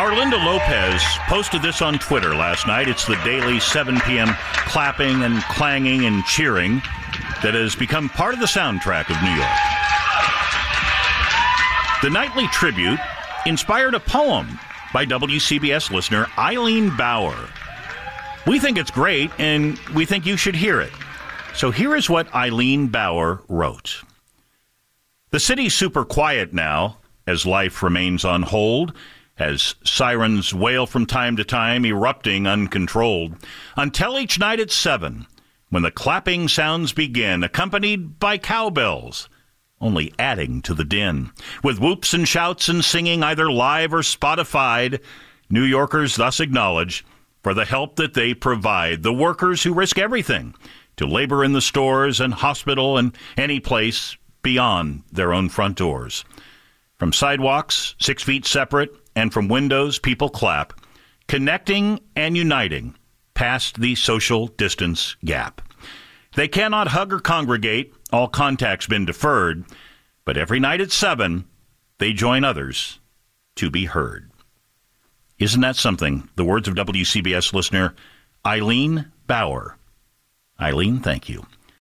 Our Linda Lopez posted this on Twitter last night. It's the daily 7 p.m. clapping and clanging and cheering that has become part of the soundtrack of New York. The nightly tribute inspired a poem by WCBS listener Eileen Bauer. We think it's great, and we think you should hear it. So here is what Eileen Bauer wrote. The city's super quiet now, as life remains on hold, as sirens wail from time to time, erupting uncontrolled, until each night at 7, when the clapping sounds begin, accompanied by cowbells, only adding to the din. With whoops and shouts and singing, either live or Spotified, New Yorkers thus acknowledge for the help that they provide, the workers who risk everything to labor in the stores and hospital and any place beyond their own front doors. From sidewalks, 6 feet separate, and from windows, people clap, connecting and uniting past the social distance gap. They cannot hug or congregate, all contact's been deferred, but every night at 7, they join others to be heard. Isn't that something? The words of WCBS listener Eileen Bauer. Eileen, thank you.